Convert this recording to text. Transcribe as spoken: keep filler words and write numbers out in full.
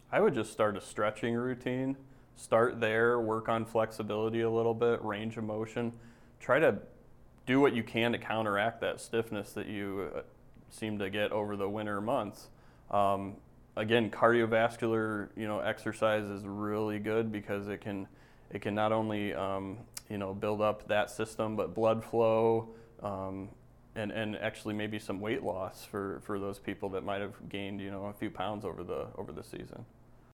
I would just start a stretching routine. Start there, work on flexibility a little bit, range of motion. Try to do what you can to counteract that stiffness that you uh, seem to get over the winter months. Um, again, cardiovascular, you know, exercise is really good because it can it can not only um, you know build up that system, but blood flow, um, and and actually maybe some weight loss for, for those people that might have gained, you know, a few pounds over the over the season.